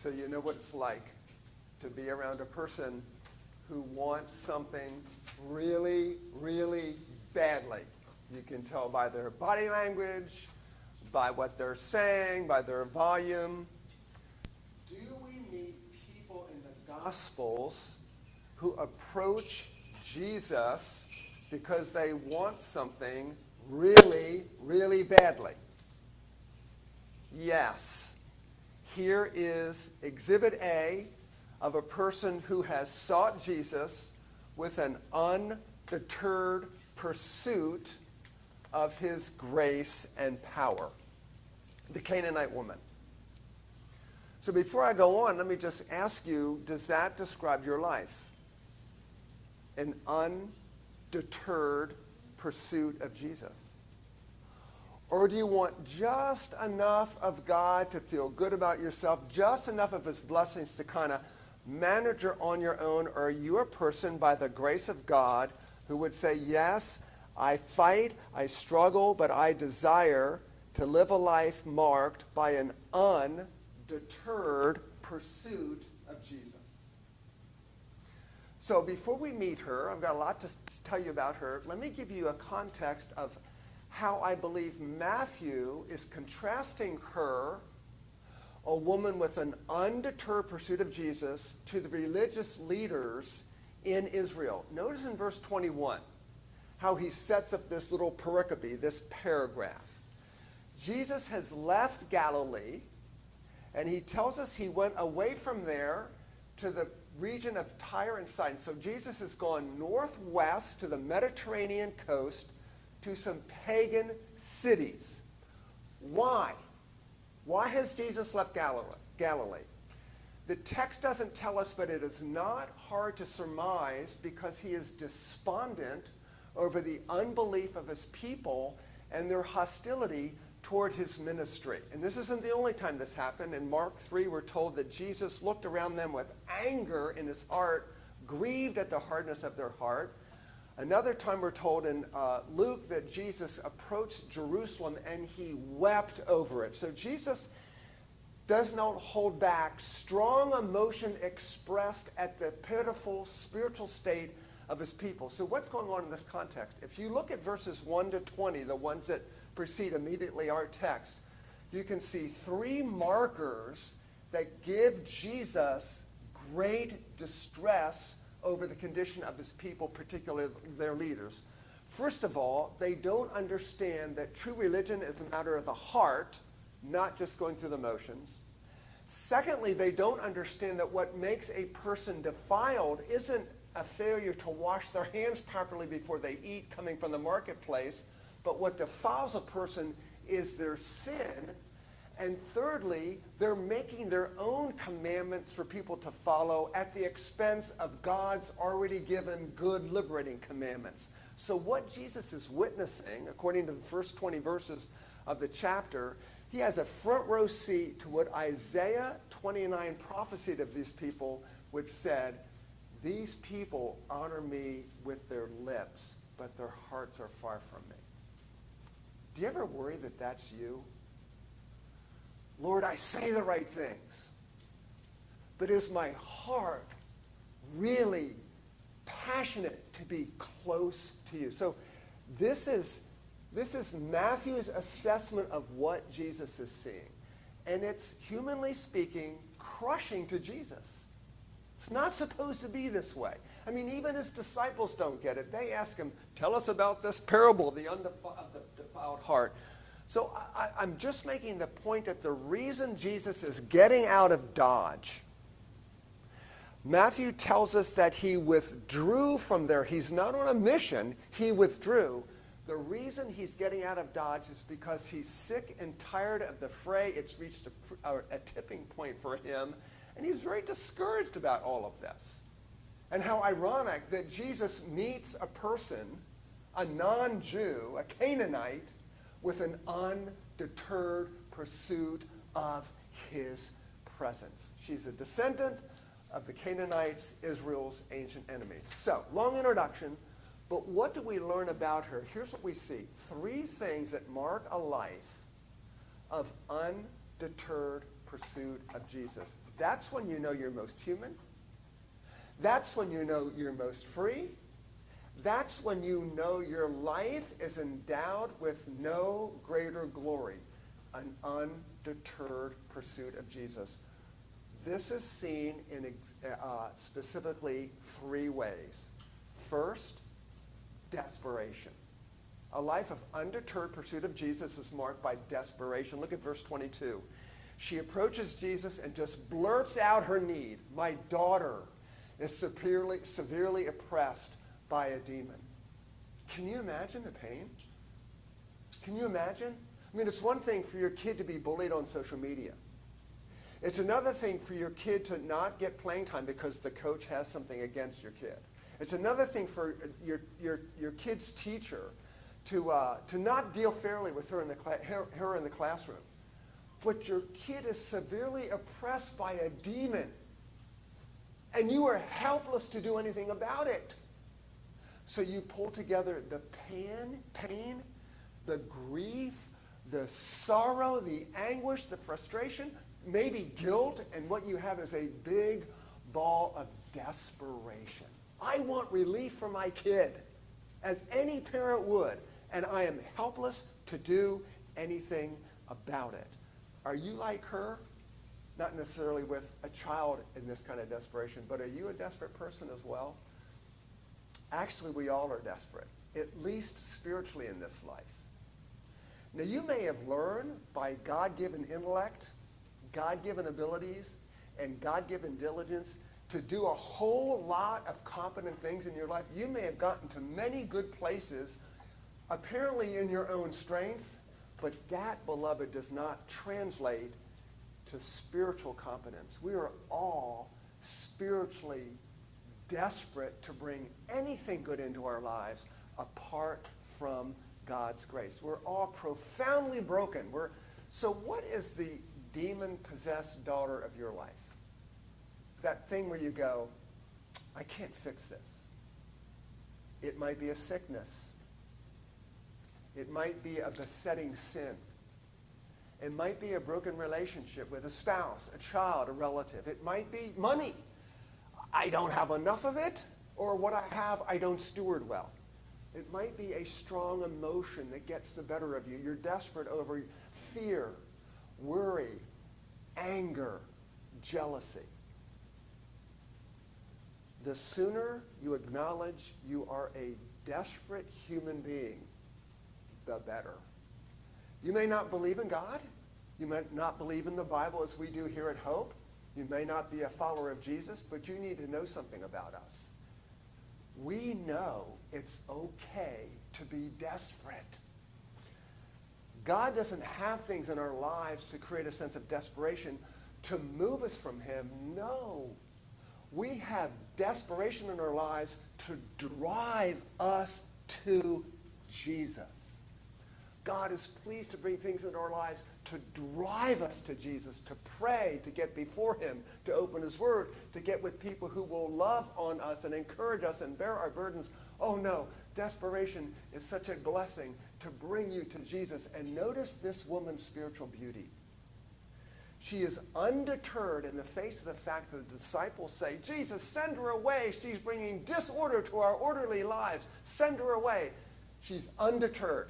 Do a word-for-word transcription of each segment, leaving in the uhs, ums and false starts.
So you know what it's like to be around a person who wants something really, really badly. You can tell by their body language, by what they're saying, by their volume. Do we meet people in the Gospels who approach Jesus because they want something really, really badly? Yes. Here is Exhibit A of a person who has sought Jesus with an undeterred pursuit of his grace and power. The Canaanite woman. So before I go on, let me just ask you, does that describe your life? An undeterred pursuit of Jesus? Or do you want just enough of God to feel good about yourself, just enough of his blessings to kind of manage it on your own? Or are you a person, by the grace of God, who would say, yes, I fight, I struggle, but I desire to live a life marked by an undeterred pursuit of Jesus? So before we meet her, I've got a lot to tell you about her. Let me give you a context of how I believe Matthew is contrasting her, a woman with an undeterred pursuit of Jesus, to the religious leaders in Israel. Notice in verse twenty-one how he sets up this little pericope, this paragraph. Jesus has left Galilee, and he tells us he went away from there to the region of Tyre and Sidon. So Jesus has gone northwest to the Mediterranean coast to some pagan cities. Why? Why has Jesus left Galilee? The text doesn't tell us, but it is not hard to surmise because he is despondent over the unbelief of his people and their hostility toward his ministry. And this isn't the only time this happened. In Mark three, we're told that Jesus looked around them with anger in his heart, grieved at the hardness of their heart. Another time we're told in uh, Luke that Jesus approached Jerusalem and he wept over it. So Jesus does not hold back strong emotion expressed at the pitiful spiritual state of his people. So what's going on in this context? If you look at verses one to twenty, the ones that precede immediately our text, you can see three markers that give Jesus great distress over the condition of his people, particularly their leaders. First of all, they don't understand that true religion is a matter of the heart, not just going through the motions. Secondly, they don't understand that what makes a person defiled isn't a failure to wash their hands properly before they eat coming from the marketplace, but what defiles a person is their sin. And thirdly, they're making their own commandments for people to follow at the expense of God's already given good liberating commandments. So what Jesus is witnessing, according to the first twenty verses of the chapter, he has a front row seat to what Isaiah twenty-nine prophesied of these people, which said, these people honor me with their lips, but their hearts are far from me. Do you ever worry that that's you? Lord, I say the right things, but is my heart really passionate to be close to you? So this is, this is Matthew's assessment of what Jesus is seeing. And it's, humanly speaking, crushing to Jesus. It's not supposed to be this way. I mean, even his disciples don't get it. They ask him, tell us about this parable of the, undefiled, of the defiled heart. So I, I'm just making the point that the reason Jesus is getting out of Dodge, Matthew tells us that he withdrew from there. He's not on a mission. He withdrew. The reason he's getting out of Dodge is because he's sick and tired of the fray. It's reached a, a, a tipping point for him, and he's very discouraged about all of this. And how ironic that Jesus meets a person, a non-Jew, a Canaanite, with an undeterred pursuit of his presence. She's a descendant of the Canaanites, Israel's ancient enemies. So, long introduction, but what do we learn about her? Here's what we see. Three things that mark a life of undeterred pursuit of Jesus. That's when you know you're most human. That's when you know you're most free. That's when you know your life is endowed with no greater glory, an undeterred pursuit of Jesus. This is seen in uh, specifically three ways. First, desperation. A life of undeterred pursuit of Jesus is marked by desperation. Look at verse twenty-two. She approaches Jesus and just blurts out her need. My daughter is severely, severely oppressed by a demon. Can you imagine the pain? Can you imagine? I mean, it's one thing for your kid to be bullied on social media. It's another thing for your kid to not get playing time because the coach has something against your kid. It's another thing for your, your, your kid's teacher to, uh, to not deal fairly with her in, the cla- her, her in the classroom. But your kid is severely oppressed by a demon, and you are helpless to do anything about it. So you pull together the pain, pain, the grief, the sorrow, the anguish, the frustration, maybe guilt, and what you have is a big ball of desperation. I want relief for my kid, as any parent would, and I am helpless to do anything about it. Are you like her? Not necessarily with a child in this kind of desperation, but are you a desperate person as well? Actually, we all are desperate, at least spiritually in this life. Now, you may have learned by God-given intellect, God-given abilities, and God-given diligence to do a whole lot of competent things in your life. You may have gotten to many good places, apparently in your own strength, but that, beloved, does not translate to spiritual competence. We are all spiritually desperate to bring anything good into our lives apart from God's grace. We're all profoundly broken. We're, so what is the demon-possessed daughter of your life? That thing where you go, I can't fix this. It might be a sickness. It might be a besetting sin. It might be a broken relationship with a spouse, a child, a relative. It might be money. I don't have enough of it, or what I have, I don't steward well. It might be a strong emotion that gets the better of you. You're desperate over fear, worry, anger, jealousy. The sooner you acknowledge you are a desperate human being, the better. You may not believe in God. You may not believe in the Bible as we do here at Hope. You may not be a follower of Jesus, but you need to know something about us. We know it's okay to be desperate. God doesn't have things in our lives to create a sense of desperation to move us from him. No. We have desperation in our lives to drive us to Jesus. God is pleased to bring things into our lives to drive us to Jesus, to pray, to get before him, to open his word, to get with people who will love on us and encourage us and bear our burdens. Oh no, desperation is such a blessing to bring you to Jesus. And notice this woman's spiritual beauty. She is undeterred in the face of the fact that the disciples say, Jesus, send her away. She's bringing disorder to our orderly lives. Send her away. She's undeterred.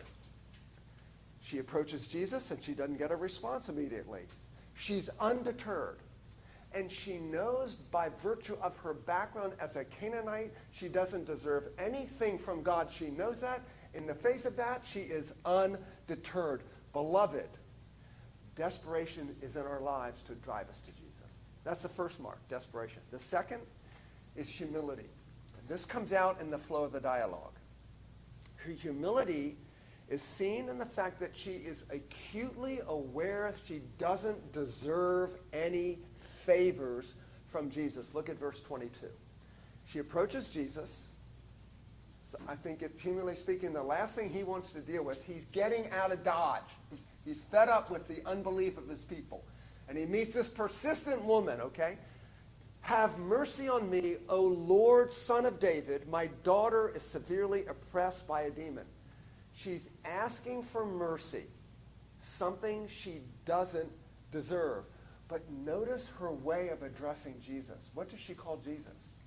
She approaches Jesus, and she doesn't get a response immediately. She's undeterred. And she knows by virtue of her background as a Canaanite, she doesn't deserve anything from God. She knows that. In the face of that, she is undeterred. Beloved, desperation is in our lives to drive us to Jesus. That's the first mark, desperation. The second is humility. This comes out in the flow of the dialogue. Her humility is seen in the fact that she is acutely aware she doesn't deserve any favors from Jesus. Look at verse twenty-two. She approaches Jesus. So I think, it, humanly speaking, the last thing he wants to deal with, he's getting out of Dodge. He's fed up with the unbelief of his people. And he meets this persistent woman, okay? Have mercy on me, O Lord, Son of David. My daughter is severely oppressed by a demon. She's asking for mercy, something she doesn't deserve. But notice her way of addressing Jesus. What does she call Jesus?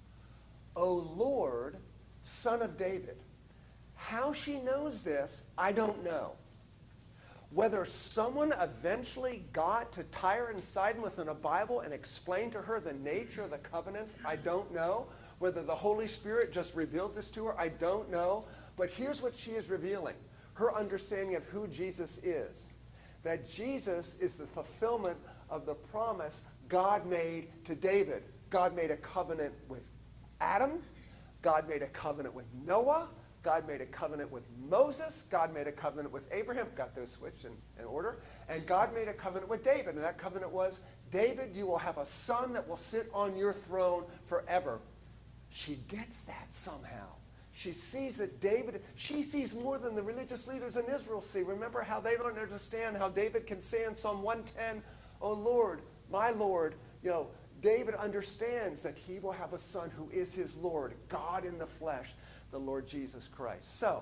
O Lord, Son of David. How she knows this, I don't know. Whether someone eventually got to Tyre and Sidon within a Bible and explained to her the nature of the covenants, I don't know. Whether the Holy Spirit just revealed this to her, I don't know. But here's what she is revealing. Her understanding of who Jesus is. That Jesus is the fulfillment of the promise God made to David. God made a covenant with Adam. God made a covenant with Noah. God made a covenant with Moses. God made a covenant with Abraham. Got those switched in, in order. And God made a covenant with David. And that covenant was, David, you will have a son that will sit on your throne forever. She gets that somehow. She sees that David, she sees more than the religious leaders in Israel see. Remember how they don't understand how David can say in Psalm one ten, oh Lord, my Lord, you know, David understands that he will have a son who is his Lord, God in the flesh, the Lord Jesus Christ. So,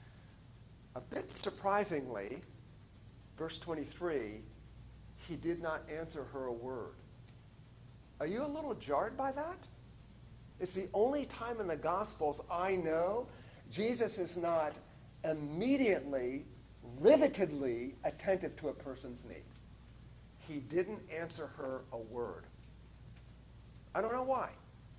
a bit surprisingly, verse twenty-three, he did not answer her a word. Are you a little jarred by that? It's the only time in the Gospels I know Jesus is not immediately, rivetedly attentive to a person's need. He didn't answer her a word. I don't know why.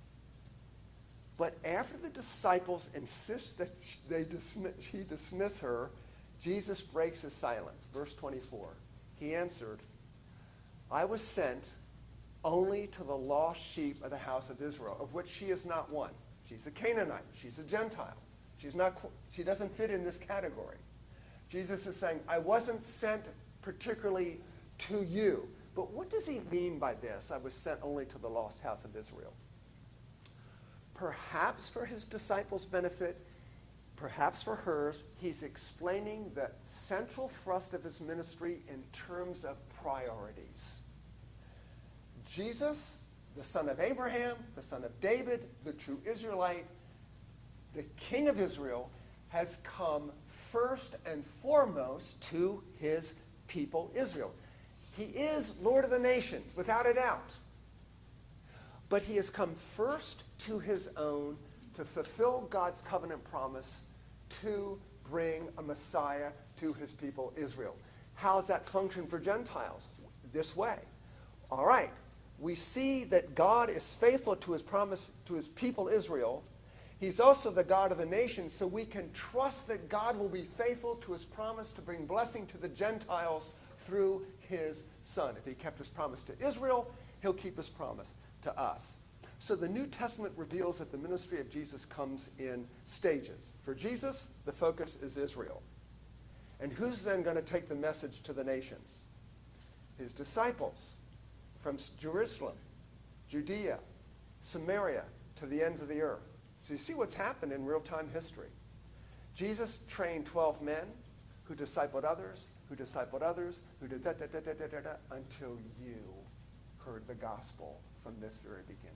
But after the disciples insist that they dismiss, he dismiss her, Jesus breaks his silence. Verse twenty-four. He answered, I was sent only to the lost sheep of the house of Israel, of which she is not one. She's a Canaanite. She's a Gentile. She's not, she doesn't fit in this category. Jesus is saying, I wasn't sent particularly to you. But what does he mean by this? I was sent only to the lost house of Israel. Perhaps for his disciples' benefit, perhaps for hers, he's explaining the central thrust of his ministry in terms of priorities. Jesus, the son of Abraham, the son of David, the true Israelite, the king of Israel, has come first and foremost to his people Israel. He is Lord of the nations, without a doubt. But he has come first to his own to fulfill God's covenant promise to bring a Messiah to his people Israel. How does that function for Gentiles? This way. All right. We see that God is faithful to his promise to his people Israel. He's also the God of the nations, so we can trust that God will be faithful to his promise to bring blessing to the Gentiles through his Son. If he kept his promise to Israel, he'll keep his promise to us. So the New Testament reveals that the ministry of Jesus comes in stages. For Jesus, the focus is Israel. And who's then going to take the message to the nations? His disciples. From Jerusalem, Judea, Samaria, to the ends of the earth. So you see what's happened in real-time history. Jesus trained twelve men who discipled others, who discipled others, who did da da da da da da da, until you heard the gospel from this very beginning.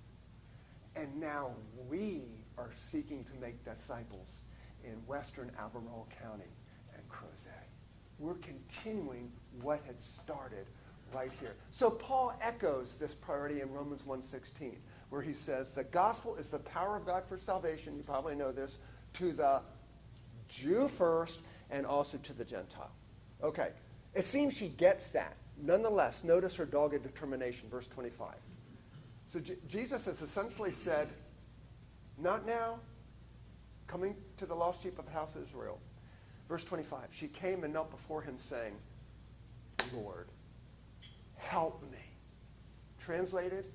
And now we are seeking to make disciples in western Albemarle County and Crozet. We're continuing what had started right here. So Paul echoes this priority in Romans one sixteen, where he says, the gospel is the power of God for salvation, you probably know this, to the Jew first and also to the Gentile. Okay, it seems she gets that. Nonetheless, notice her dogged determination, verse twenty-five. So J- Jesus has essentially said, not now, coming to the lost sheep of the house of Israel. Verse twenty-five, she came and knelt before him saying, Lord, help me. Translated,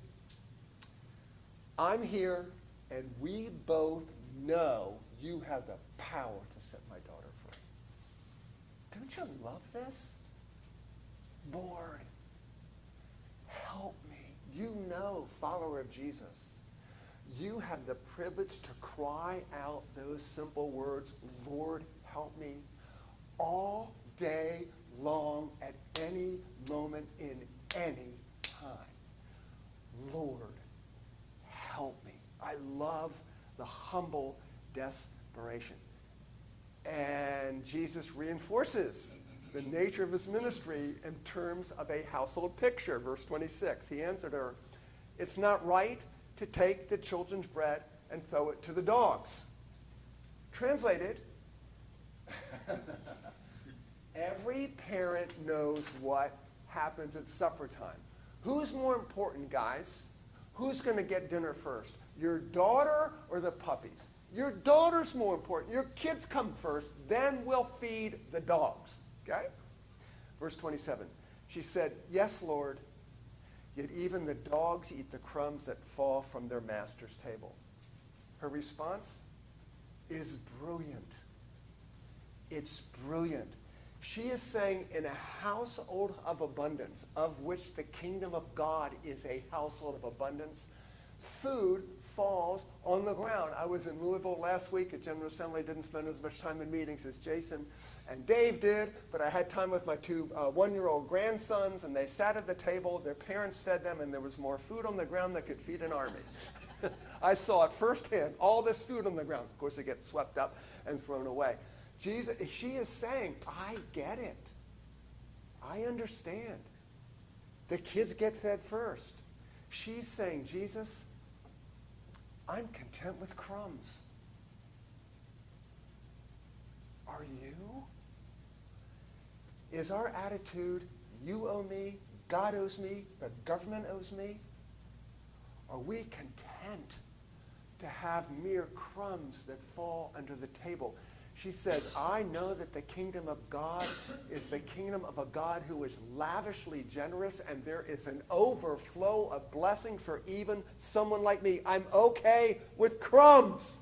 I'm here and we both know you have the power to set my daughter free. Don't you love this? Lord, help me. You know, follower of Jesus, you have the privilege to cry out those simple words, Lord, help me, all day long, at any moment, in any time. Lord, help me. I love the humble desperation. And Jesus reinforces the nature of his ministry in terms of a household picture. Verse twenty-six, he answered her, "It's not right to take the children's bread and throw it to the dogs." Translated, every parent knows what happens at supper time. Who's more important, guys? Who's going to get dinner first? Your daughter or the puppies? Your daughter's more important. Your kids come first, then we'll feed the dogs. Okay? Verse twenty-seven. She said, "Yes, Lord, yet even the dogs eat the crumbs that fall from their master's table." Her response is brilliant. It's brilliant. She is saying, in a household of abundance, of which the kingdom of God is a household of abundance, food falls on the ground. I was in Louisville last week at General Assembly. Didn't spend as much time in meetings as Jason and Dave did, but I had time with my two uh, one-year-old grandsons, and they sat at the table. Their parents fed them, and there was more food on the ground that could feed an army. I saw it firsthand, all this food on the ground. Of course, it gets swept up and thrown away. Jesus, she is saying, I get it. I understand. The kids get fed first. She's saying, Jesus, I'm content with crumbs. Are you? Is our attitude, you owe me, God owes me, the government owes me? Are we content to have mere crumbs that fall under the table? She says, I know that the kingdom of God is the kingdom of a God who is lavishly generous, and there is an overflow of blessing for even someone like me. I'm okay with crumbs.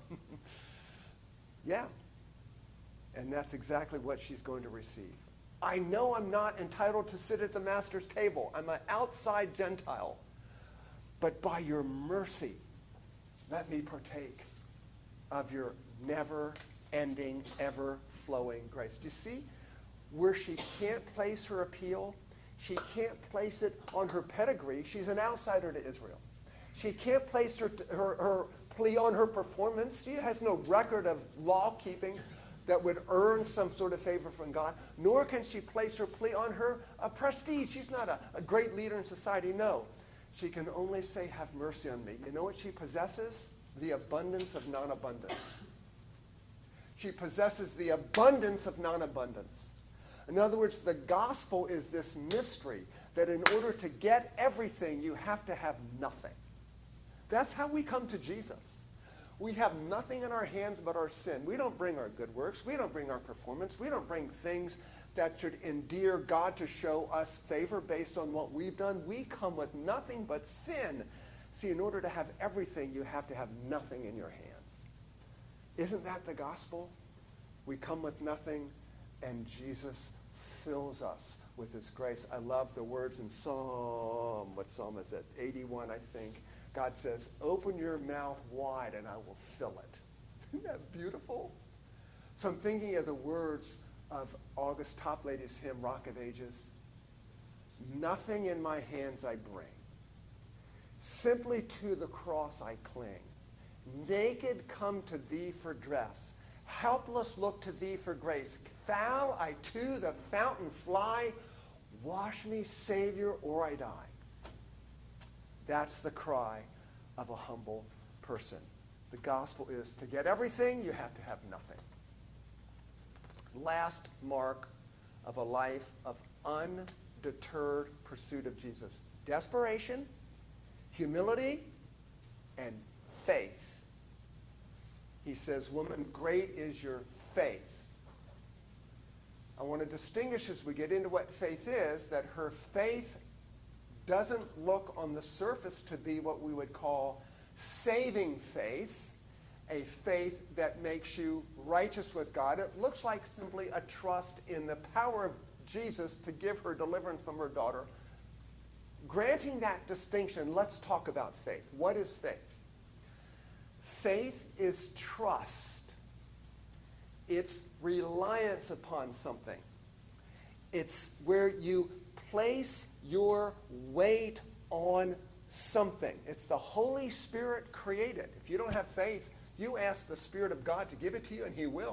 Yeah. And that's exactly what she's going to receive. I know I'm not entitled to sit at the master's table. I'm an outside Gentile. But by your mercy, let me partake of your never-ending, ever-flowing grace. Do you see where she can't place her appeal? She can't place it on her pedigree. She's an outsider to Israel. She can't place her, her, her plea on her performance. She has no record of law-keeping that would earn some sort of favor from God. Nor can she place her plea on her uh, prestige. She's not a, a great leader in society. No. She can only say, have mercy on me. You know what she possesses? The abundance of non-abundance. She possesses the abundance of non-abundance. In other words, the gospel is this mystery that in order to get everything, you have to have nothing. That's how we come to Jesus. We have nothing in our hands but our sin. We don't bring our good works. We don't bring our performance. We don't bring things that should endear God to show us favor based on what we've done. We come with nothing but sin. See, in order to have everything, you have to have nothing in your hands. Isn't that the gospel? We come with nothing, and Jesus fills us with his grace. I love the words in Psalm, what psalm is it? eighty-one, I think. God says, open your mouth wide, and I will fill it. Isn't that beautiful? So I'm thinking of the words of August Toplady's hymn, Rock of Ages. Nothing in my hands I bring. Simply to the cross I cling. Naked come to thee for dress. Helpless look to thee for grace. Foul I to the fountain fly. Wash me, Savior, or I die. That's the cry of a humble person. The gospel is to get everything, you have to have nothing. Last mark of a life of undeterred pursuit of Jesus. Desperation, humility, and faith. He says, woman, great is your faith. I want to distinguish as we get into what faith is, that her faith doesn't look on the surface to be what we would call saving faith, a faith that makes you righteous with God. It looks like simply a trust in the power of Jesus to give her deliverance from her daughter. Granting that distinction, let's talk about faith. What is faith? Faith is trust. It's reliance upon something. It's where you place your weight on something. It's the Holy Spirit created. If you don't have faith, you ask the Spirit of God to give it to you, and he will.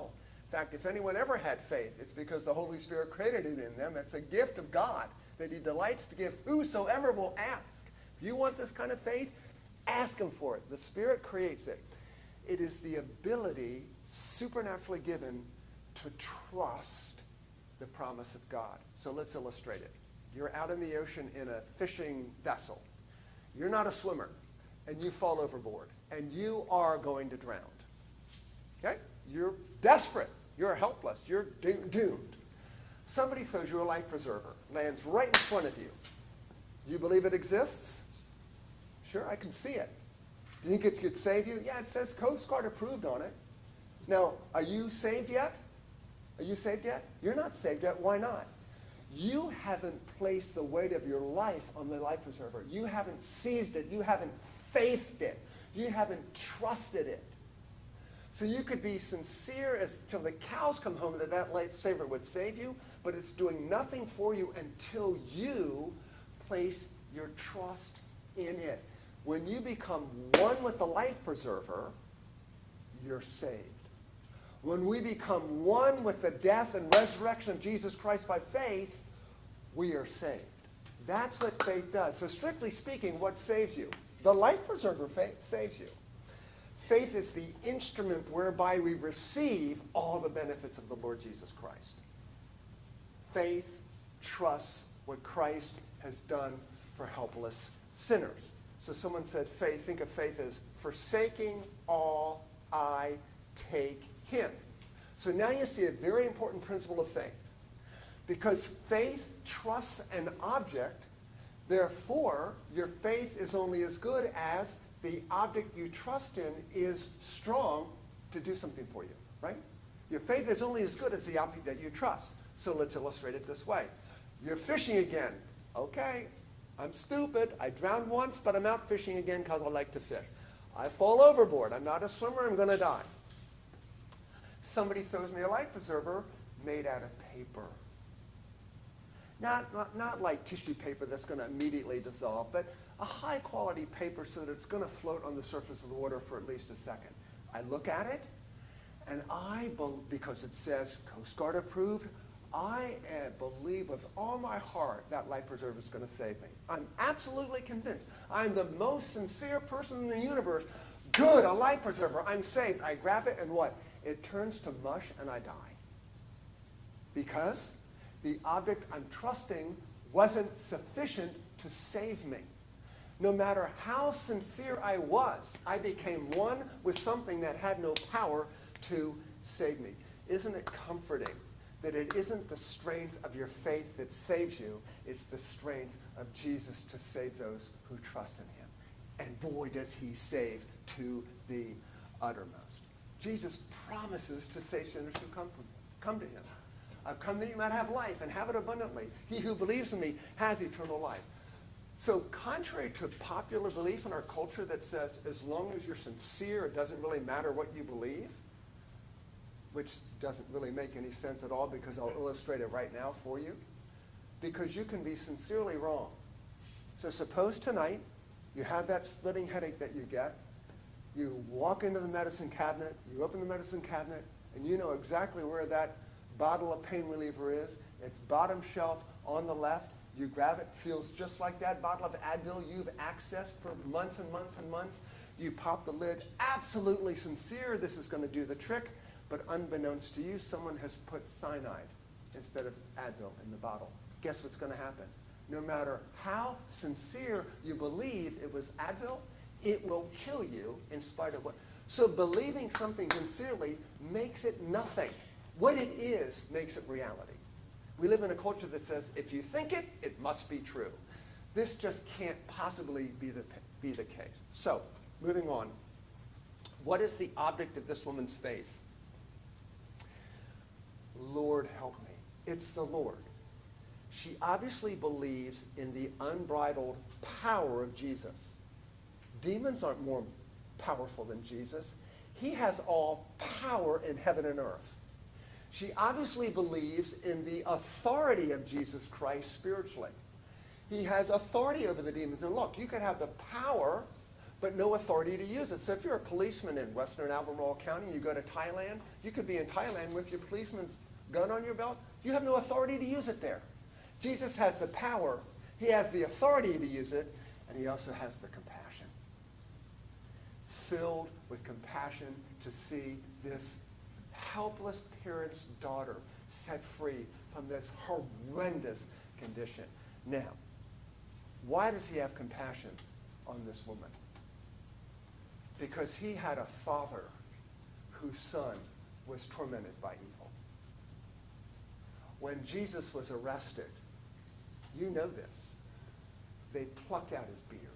In fact, if anyone ever had faith, it's because the Holy Spirit created it in them. It's a gift of God that he delights to give whosoever will ask. If you want this kind of faith, ask him for it. The Spirit creates it. It is the ability supernaturally given to trust the promise of God. So let's illustrate it. You're out in the ocean in a fishing vessel. You're not a swimmer, and you fall overboard, and you are going to drown. Okay? You're desperate. You're helpless. You're do- doomed. Somebody throws you a life preserver, lands right in front of you. Do you believe it exists? Sure, I can see it. Do you think it could save you? Yeah, it says Coast Guard approved on it. Now, are you saved yet? Are you saved yet? You're not saved yet. Why not? You haven't placed the weight of your life on the life preserver. You haven't seized it. You haven't faithed it. You haven't trusted it. So you could be sincere as till the cows come home that that lifesaver would save you, but it's doing nothing for you until you place your trust in it. When you become one with the life preserver, you're saved. When we become one with the death and resurrection of Jesus Christ by faith, we are saved. That's what faith does. So strictly speaking, what saves you? The life preserver faith saves you. Faith is the instrument whereby we receive all the benefits of the Lord Jesus Christ. Faith trusts what Christ has done for helpless sinners. So someone said faith, think of faith as forsaking all, I take him. So now you see a very important principle of faith. Because faith trusts an object, therefore your faith is only as good as the object you trust in is strong to do something for you, right? Your faith is only as good as the object that you trust. So let's illustrate it this way. You're fishing again. Okay, I'm stupid. I drowned once, but I'm out fishing again because I like to fish. I fall overboard. I'm not a swimmer. I'm going to die. Somebody throws me a life preserver made out of paper. Not, not, not like tissue paper that's going to immediately dissolve, but a high-quality paper so that it's going to float on the surface of the water for at least a second. I look at it, and I, because it says Coast Guard approved, I uh, believe with all my heart that life preserver is going to save me. I'm absolutely convinced. I'm the most sincere person in the universe. Good, a life preserver. I'm saved. I grab it, and what? It turns to mush, and I die. Because the object I'm trusting wasn't sufficient to save me. No matter how sincere I was, I became one with something that had no power to save me. Isn't it comforting that it isn't the strength of your faith that saves you, it's the strength of Jesus to save those who trust in him. And boy, does he save to the uttermost. Jesus promises to save sinners who come, from, come to him. I've come that you might have life and have it abundantly. He who believes in me has eternal life. So contrary to popular belief in our culture that says as long as you're sincere, it doesn't really matter what you believe, which doesn't really make any sense at all because I'll illustrate it right now for you. Because you can be sincerely wrong. So suppose tonight you have that splitting headache that you get. You walk into the medicine cabinet, you open the medicine cabinet, and you know exactly where that bottle of pain reliever is. It's bottom shelf on the left. You grab it, feels just like that bottle of Advil you've accessed for months and months and months. You pop the lid, absolutely sincere, this is going to do the trick, but unbeknownst to you, someone has put cyanide instead of Advil in the bottle. Guess what's going to happen? No matter how sincere you believe it was Advil, it will kill you in spite of what. So believing something sincerely makes it nothing. What it is makes it reality. We live in a culture that says, if you think it, it must be true. This just can't possibly be the, be the case. So, moving on. What is the object of this woman's faith? Lord, help me. It's the Lord. She obviously believes in the unbridled power of Jesus. Demons aren't more powerful than Jesus. He has all power in heaven and earth. She obviously believes in the authority of Jesus Christ spiritually. He has authority over the demons. And look, you could have the power, but no authority to use it. So if you're a policeman in western Albemarle County and you go to Thailand, you could be in Thailand with your policeman's gun on your belt. You have no authority to use it there. Jesus has the power, he has the authority to use it, and he also has the compassion. Filled with compassion to see this helpless parent's daughter set free from this horrendous condition. Now, why does he have compassion on this woman? Because he had a father whose son was tormented by evil. When Jesus was arrested, you know this, they plucked out his beard.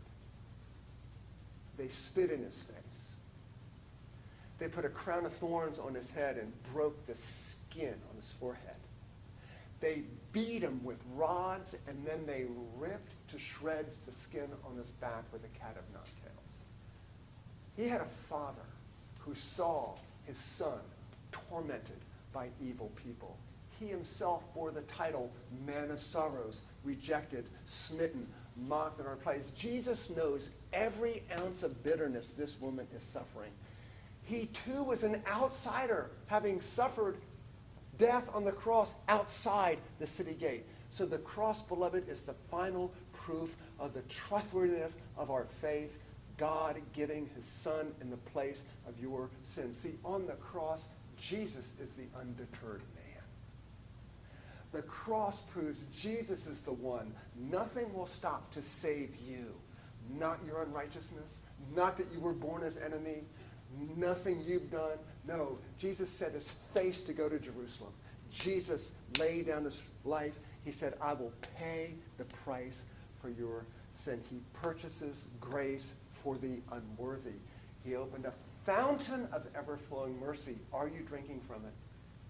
They spit in his face. They put a crown of thorns on his head and broke the skin on his forehead. They beat him with rods, and then they ripped to shreds the skin on his back with a cat of nine tails. He had a father who saw his son tormented by evil people. He himself bore the title Man of Sorrows, rejected, smitten, mocked in our place. Jesus knows every ounce of bitterness this woman is suffering. He too was an outsider, having suffered death on the cross outside the city gate. So the cross, beloved, is the final proof of the trustworthiness of our faith, God giving his son in the place of your sin. See, on the cross, Jesus is the undeterred man. The cross proves Jesus is the one. Nothing will stop to save you. Not your unrighteousness, not that you were born as enemy, nothing you've done. No, Jesus set his face to go to Jerusalem. Jesus laid down his life. He said, I will pay the price for your sin. He purchases grace for the unworthy. He opened a fountain of ever-flowing mercy. Are you drinking from it?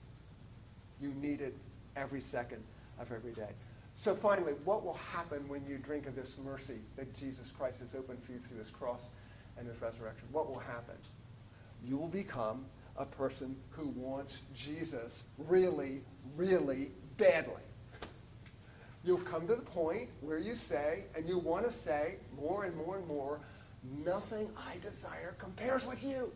You need it every second of every day. So finally, what will happen when you drink of this mercy that Jesus Christ has opened for you through his cross and his resurrection? What will happen? You will become a person who wants Jesus really, really badly. You'll come to the point where you say, and you want to say more and more and more, nothing I desire compares with you.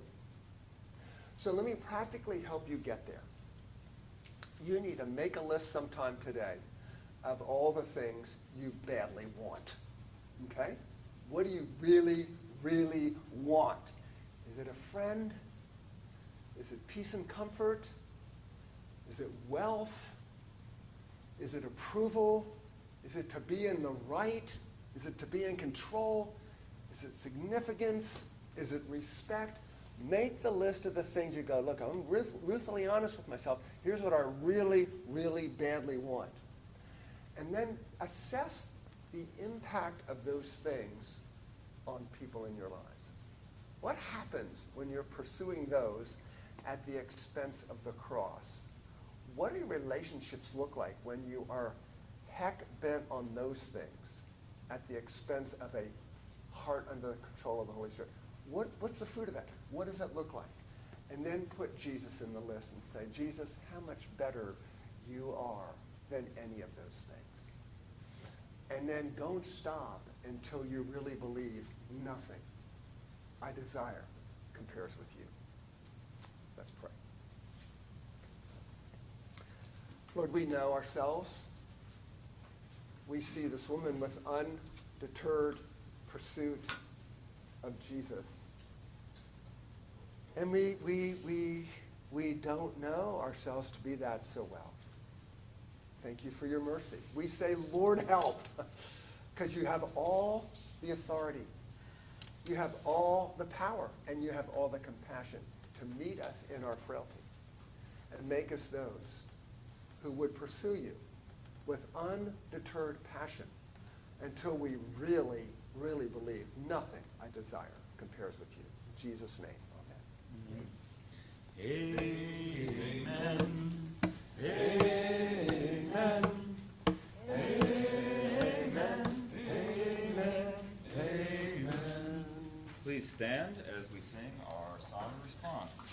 So let me practically help you get there. You need to make a list sometime today of all the things you badly want. Okay? What do you really, really want? Is it a friend? Is it peace and comfort? Is it wealth? Is it approval? Is it to be in the right? Is it to be in control? Is it significance? Is it respect? Make the list of the things you go, look, I'm ruth- ruthfully honest with myself. Here's what I really, really badly want. And then assess the impact of those things on people in your lives. What happens when you're pursuing those at the expense of the cross? What do your relationships look like when you are heck bent on those things at the expense of a heart under the control of the Holy Spirit? What, what's the fruit of that? What does that look like? And then put Jesus in the list and say, Jesus, how much better you are than any of those things. And then don't stop until you really believe nothing I desire compares with you. Let's pray. Lord, we know ourselves. We see this woman with undeterred pursuit of Jesus. And we, we, we, we don't know ourselves to be that so well. Thank you for your mercy. We say, Lord, help, because you have all the authority. You have all the power, and you have all the compassion to meet us in our frailty and make us those who would pursue you with undeterred passion until we really, really believe nothing I desire compares with you. In Jesus' name, amen. Amen. Amen. Amen. Amen. Amen. Please stand as we sing our song of response.